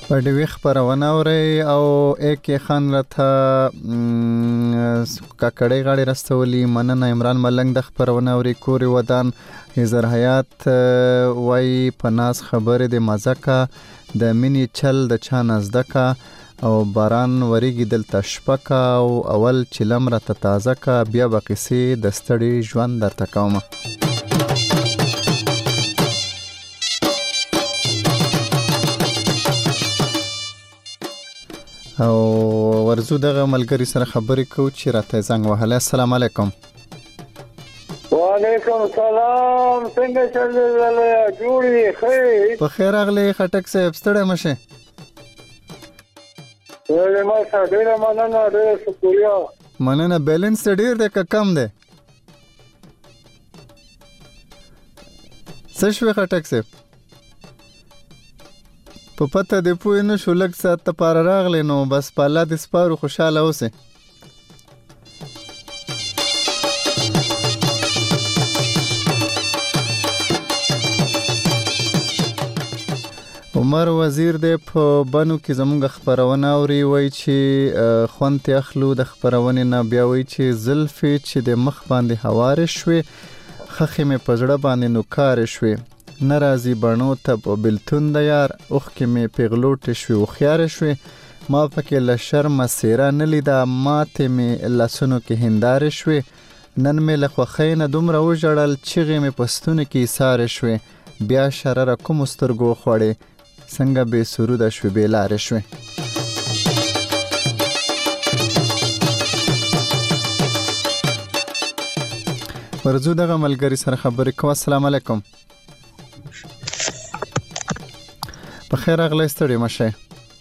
Speaker 1: په ډیوی خبرونه اوري او اکی خان راته کاکړی غاړي رستولي. مننه عمران ملنګ د خبرونه اوري کوري ودان. هزار حیات وای پناس خبره د مزکا د منی چل د چا نزدکا او باران وریږي دلته شپکا او اول چلم را تازه کا بیا به قصې د ستړي ژوند درته کوم. او ورزو دغه ملګری سره خبرې کو چې راته زنګ وهله. السلام علیکم.
Speaker 18: وعلیکم السلام. څنګه چلې جوړې خې؟ په
Speaker 1: خیر اغلی خټک صاحب ستړی مشه.
Speaker 18: ولې ما سره ډېر مننه ډېر شکریا.
Speaker 1: مننه. بیلنس ډېر دی که کم دی؟ څه شوې خټک صاحب؟ په پته دی پوه نه شو لږ ساعت ته پاره راغلی نو بس په الله دې سپارو خوشحاله اوسئ. عمر وزیر دی په بنو کې زموږ خبرونه اوري. وایي چې خوند ته اخلو د خبرونې نه. بیا وایي چې زلفې چې د مخ باندې هوارې شوې خخې مې په زړه باندې نوکارې شوې. نرازی بڼو ته په بلتون د یار اوخ کې مې پیغلوټې شوې هوښیارې شوې. ما پکې له شرمه څېره نه لیده ماتې مې لاسونو کې هندارې شوې. نن مې له خوښۍ نه دومره وژړل چغې مې په ستوني کې ایسارې شوې. بیا شرره کومو سترګو خوړې څنګه بې سروده شوې بې لارې شوې. ورځو دغه ملګری سره خبرې کوه. السلام علیکم. په خیر اغلی ستړي مشه.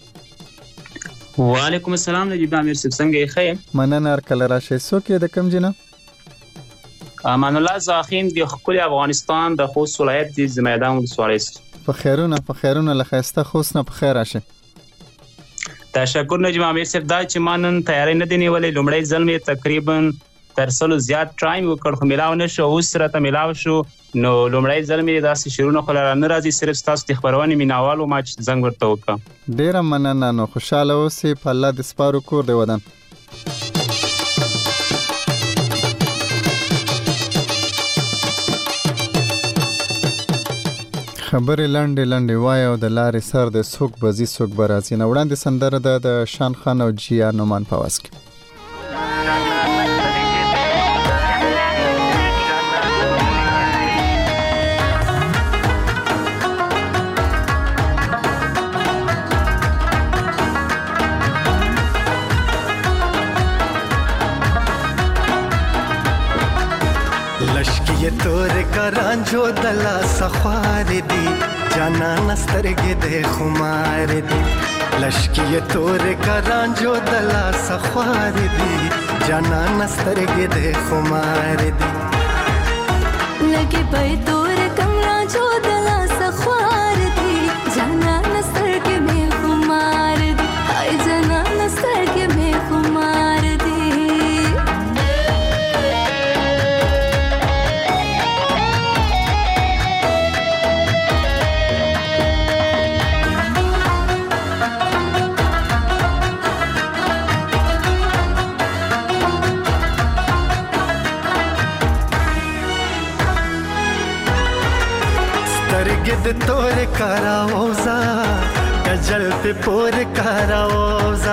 Speaker 19: وعلیکم السلام نجیب امیر صاحب څنګه یې ښه؟
Speaker 1: مننه. هرکله راشئ. څوک یې د کوم ځای نه؟
Speaker 19: امان الله زاخیم د ښکلي افغانستان د خوست ولایت د زمیدان ولسوالۍ څخه.
Speaker 1: په خیرونه په خیرونه له ښایسته خوست نه په خیر راشئ.
Speaker 19: تشکر نجیب امیر صاحب. دا چې ما نن تیاری نه دی نیولی لومړی ځل مې تقریبا تر سلو زیات ټرایم وکړ خو میلاو نه شو. اوس راته میلاو شو نو لومړی ځل مې داسې شعرونه خو لاره نه راځي صرف ستاسو د خپرونې مینهوال وم چې زنګ ورته وکړم.
Speaker 1: ډېره مننه. نو خوشحاله اوسئ. په الله دې سپارو کور دې ودان. خبرې لنډې لنډې وای او د لارې سر د څوک به ځي څوک به راځي. نه وړاندې سندره ده د شان خان او جیا نومان په آواز کې.
Speaker 20: लश्की तोर करांजो दला सख्वार दी जाना नस्तरगे दे खुमार दी. लश्की तोर करांजो दला सख्वार दी जाना नस्तरगे दे खुमार दी.
Speaker 7: लगे पे तोर कमरा जो दला सख्वार दी जाना नस्तरगे में खुमार दी. हाय जाना नस्तरगे में खुमार दी.
Speaker 20: गिद तोर कराओजा गजल पे पोर कराओजा.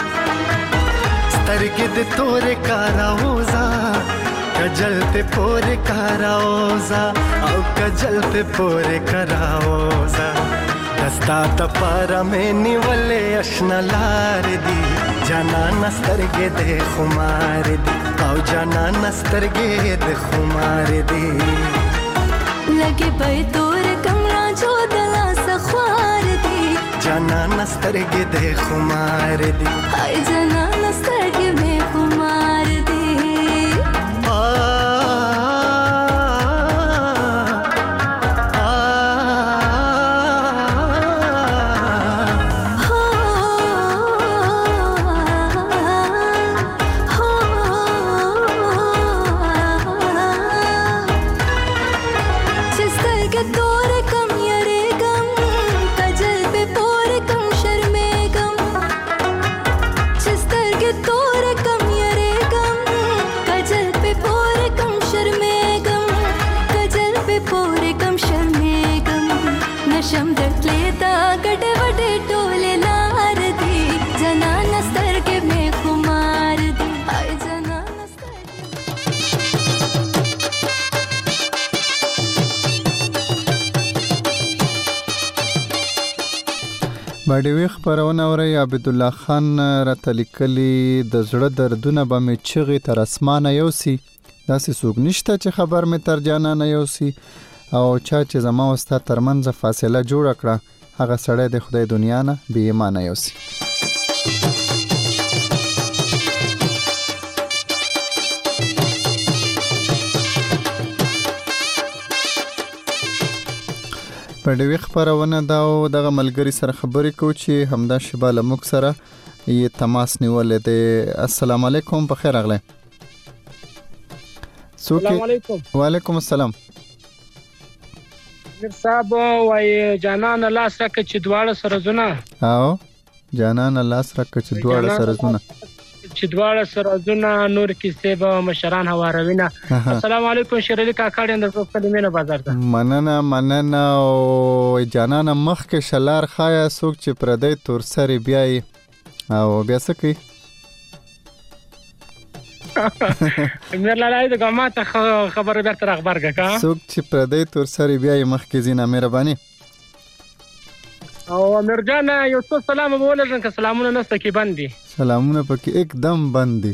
Speaker 20: स्तरगिद तोर कराओजा गजल पे पोर कराओजा औ गजल पे पोर कराओजा. दस्ता तपारा में निवले अशना लार दी जाना नस्तरगे दे खुमार दी औ जाना नस्तरगे दे खुमार दी.
Speaker 7: लगे पे तोर कमरा जो दला सख्वार दी
Speaker 20: जाना नस्तरगे दे खुमार दी.
Speaker 7: हाय जाना नस्तरगे में खुमार दी.
Speaker 20: आ
Speaker 7: तोर कम यरे गम कजल पे पोर कम शर्म
Speaker 1: باډي وی خبرونه اوري عبد الله خان راته لیکلي د زړه دردونه به مې چغې تر اسمانه یوسي داسې څوک نشته چې خبر مې تر جانانه یوسي او چا چې زما او ستا ترمنځ فاصله جوړه کړه هغه سړی د خدای دنیا نه بې ایمانه یوسي. په ډوی خبرونه دا او دغه ملګری سره خبرې کو چې همدا شبا لمک سره یې تماس نیولې ده. السلام علیکم په خیر اغله.
Speaker 21: السلام علیکم.
Speaker 1: وعلیکم السلام.
Speaker 21: میر صاحب وای جانان لاس راکړه چې دواړه سره زونه
Speaker 1: او جانان لاس راکړه چې دواړه سره زونه
Speaker 21: چې دواړه سره زونه نور کیسه به مشران هواروینه. السلام علیکم شیرلی کاکاډ اندر په کلمینه بازار ته
Speaker 1: مننه مننه او جانان مخ کې شلار خایا سوک چې پردی تور سری بیاي او بیا سکی
Speaker 21: میر لالای د ګما ته خبر به تر اخبار کا
Speaker 1: سوک چې پردی تور سری بیاي مخ کې زینا مهرباني
Speaker 21: او امیر جان یو څه سلام بولل که سلامونه نسته کې بندي
Speaker 1: سلامونه پکې एकदम بندي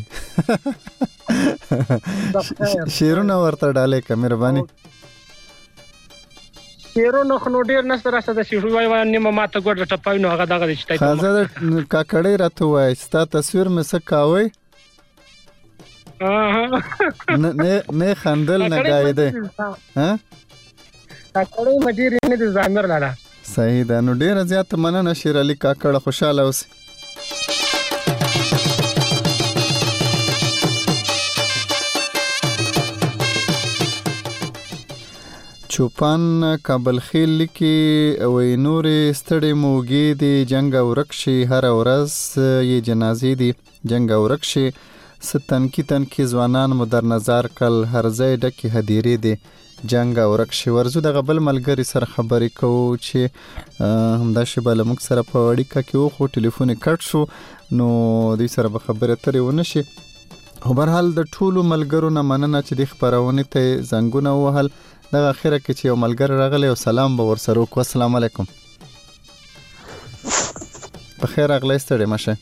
Speaker 1: شیرونه ورته ډاله کا مهرباني
Speaker 21: شیرونه خو ډیر نسته راځه د شیرو وای وای نیمه ماته ګډ ټپای نو هغه دغه چټای
Speaker 1: خازه کاکړې راته وای ستا تصویر مې سکاوي نه نه خندل نه غایده ها
Speaker 21: کاکړې مدیر نه د زامر لاله
Speaker 1: صحیح ده. نو ډیر زیات مننه شیر علي کاکړه خوشاله اوسئ. چوپان کابل خیل لیکي وې نورې ستړې موږي دي جنگ او رکشي هر ورځ یې جنازې دي جنگ او رکشي ستن کی تن کی ځوانان مدر نظر کل هر ځای ډکه هدیره دي جنگ او رکشي ورزو د غبل ملګری سره خبرې کوو چې همدا شباله موږ سره په اړیکه کې وو خو ټلیفون کټ شو نو دوی سره به خبرې ترې ونشي. خو بهرحال د ټولو ملګرو نه مننه چې د خبرونه ته زنګونه وهل د اخره کې چې یو ملګری راغلی او سلام به ورسره وکړو. السلام علیکم. په خیر اغلی ستړي مشه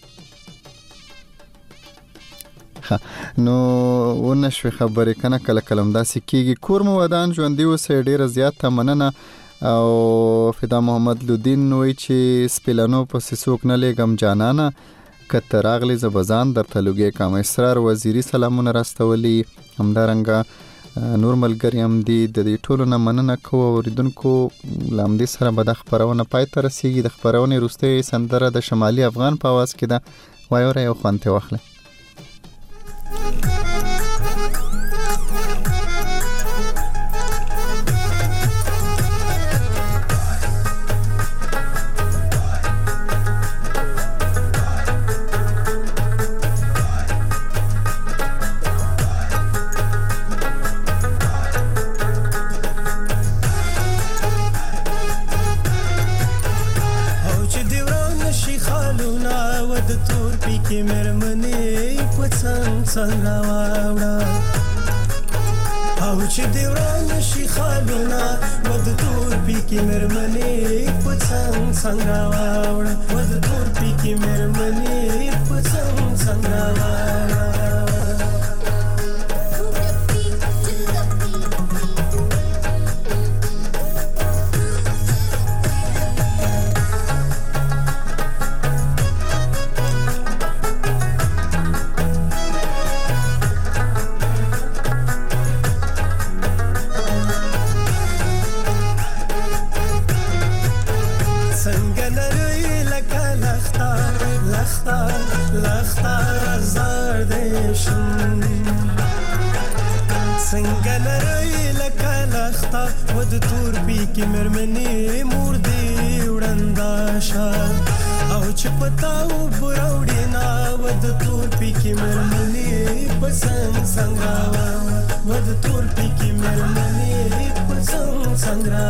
Speaker 1: نو ونشوي خبرې کنه کله کلم داسې کیږي. کور مو ودان ژوندۍ اوسئ ډیره زیاته مننه. او فدا محمد لودین وایي چې سپیلانو پسې څوک نه لیږم جانانه کته راغلی زه به ځان درته لوګی کم. اسرار وزیري سلامونه راستولي همدارنګه نور ملګري هم دي د دې ټولو نه مننه کوو. اوریدونکو له همدې سره به د خپرونه پای ته رسیږي. د خپرونې وروستۍ سندره د شمالي افغان په اواز کې ده وایوره یو خوند ترې واخلئ.
Speaker 22: څنګه واوړه او چې دی وران شي خالونه ود تور پی کې مرمنې په څنګه څنګه واوړه ود تور پی کې مرمنې په څنګه څنګه واوړه څنګه لري لکه لخته ود تور پی کې مرمنې مور دې وړندا شال او چې پتاو براوډې نا ود تور پی کې مرمنې پسنګ څنګه ود تور پی کې مرمنې پسنګ څنګه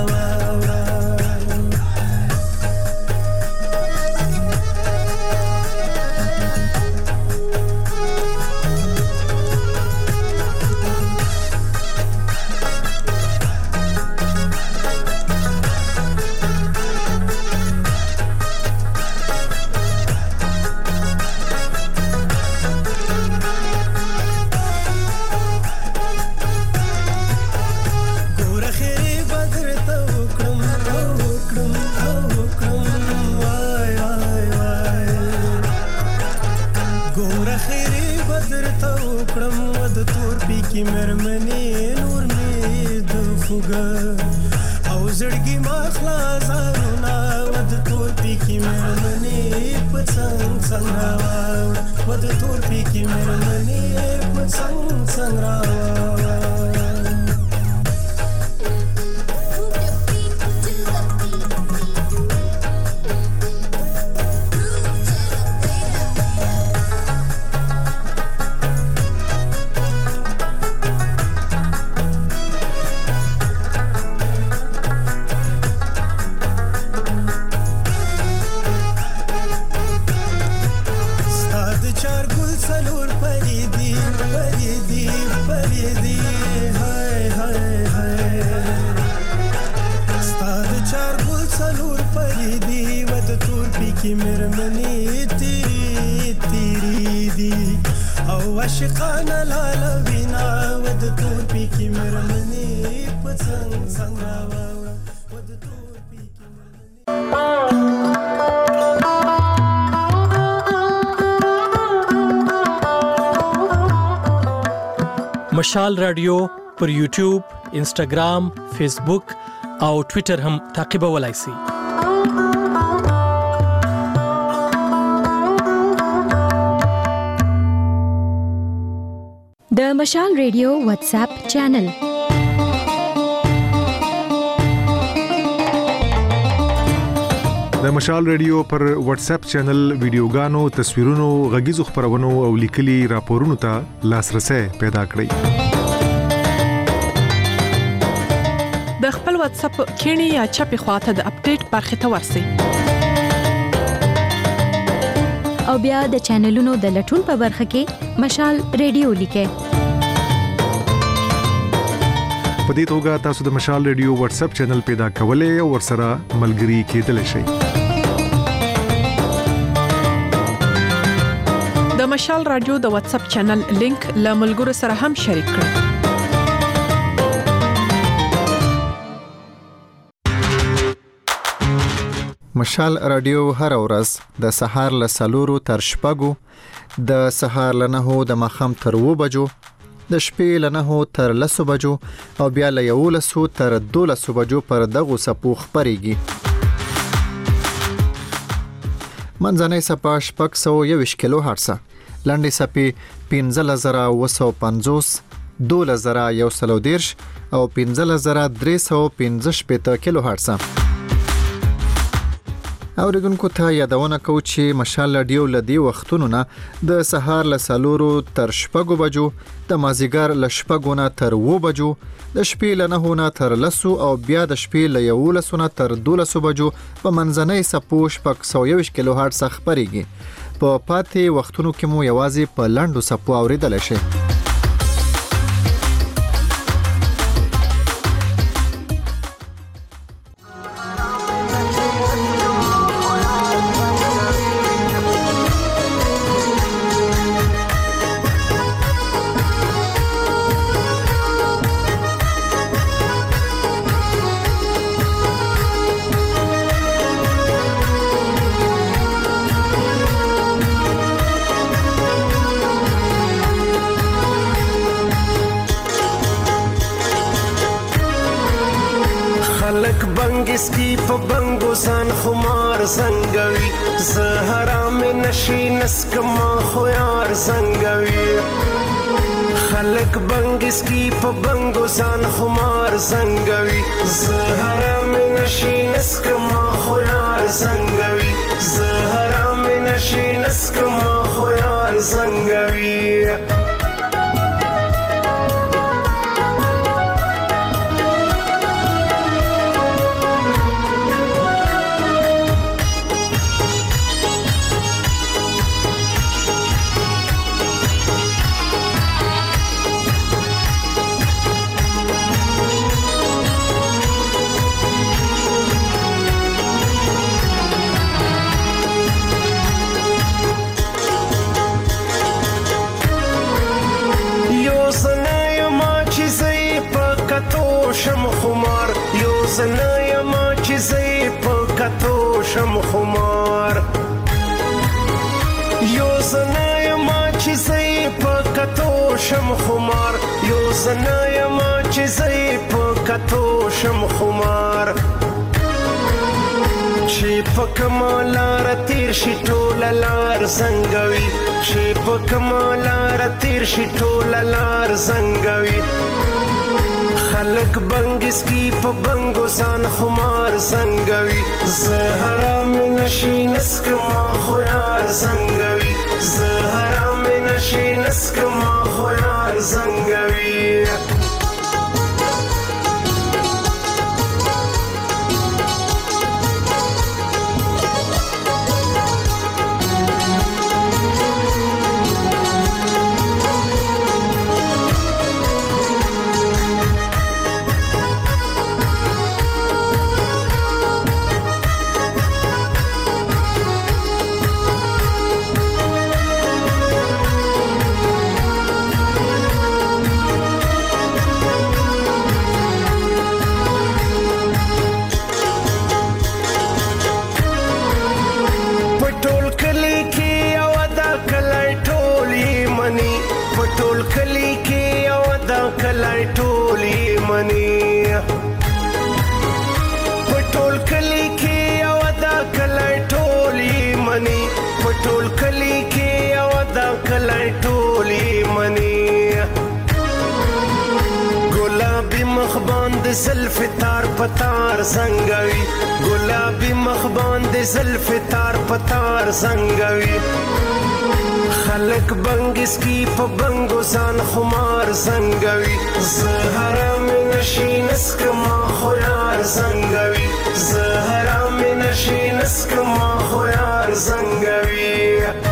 Speaker 22: ګور خیره بدر ته وکړم ود تور پی کی مرمنې نور می د خوګ او زړګي ما خلاصونه ود تور پی کی مرمنې پڅنګ څنګه ود تور پی کی مرمنې پڅنګ څنګه की मेरमनी तेरी तेरी दी او عاشقانه لاله وینا ود تور پی کی مرمنی پڅنګ څنګه ود تور پی کی
Speaker 2: مشال رادیو پر یوټیوب، انسټاګرام، فیسبوک او ټوئیټر هم تعقیبولای شئ.
Speaker 3: د مشال ریډیو واتس اپ چینل
Speaker 23: د مشال ریډیو پر واتس اپ چینل ویډیوګانو، تصویرونو، غږیزو خبرونو او لیکلي راپورونو ته لاسرسي پیدا کړئ.
Speaker 24: د خپل واتس اپ کینی یا چپی خواته د اپډیټ برخه ته ورسئ
Speaker 3: او بیا د چینلونو د لټون په برخه کې مشال ریډیو لیکئ.
Speaker 23: په دې توګه تاسو د مشال ریډیو واتس اپ چینل پیدا کولای او ورسره ملګري کېدلی شئ.
Speaker 24: د مشال رادیو د واتس اپ چینل لینک له ملګرو سره هم شریک کړئ.
Speaker 1: مشال رادیو هر ورځ د سهار له سلورو تر شپږو، د سهار له نهو د ماښام تر اوو بجو، د شپې له نهو تر لسو بجو او بیا له یولسو تر دولسو بجو پر دغو څپو خپرېږي. منځنۍ څپه شپږ سوه یوویشت کیلو هرټزه، لنډې څپې پنځلس زره اوه سوه پنځوس، دولس زره یو سل او دېرش او پنځلس زره درې سوه پنځه شپېته کیلو هرټزه. اوریدونکو ته یادونه کوو چې مشال رادیو له دې وختونو نه د سهار له څلورو تر شپږو بجو، د مازیګر له شپږو نه تر اوو بجو، د شپې له نهو نه تر لسو او بیا د شپې له یولسو نه تر دولسو بجو په منځنۍ څپو شپږ سوه یوویشت کیلو هرټز خپرېږي. په پاتې وختونو کې مو یوازې په لنډو څپو اوریدلی شئ.
Speaker 22: इसकी पबंगो सान खुमार संगवी जहरा में नशी नस्कमा खुयार संगवी खलक बंग इसकी पबंगो सान खुमार संगवी जहरा में नशी नस्कमा खुयार संगवी जहरा में नशी नस्कमा खुयार संगवी. شم خمار یو زنای ما چیزی پکتو شم خمار یو زنای ما شم خمار یو زنا یما چې زې په کتو شم خمار چې په کمالار تیر شي ټول لار زنګوي چې په کمالار تیر شي ټول لار زنګوي خلق بنګس کی په بنګو ځان خمار زنګوي زهرا من شي نسک ما خو یار زنګوي زهرا من شي نسک ما خو یار زنګوي کلای ټولی منی پټول کلی کې او دا کلای ټولی منی پټول کلی کې او دا کلای ټولی منی ګلابي مخ باندې زلف تار پتار زنګوي ګلابي مخ باندې زلف تار پتار زنګوي خلق بنګس کی په بنګو ځان خمار زنګوي زهرا من شي نسک ما خو یار زنګوي زهرا من شي نسک ما خو یار زنګوي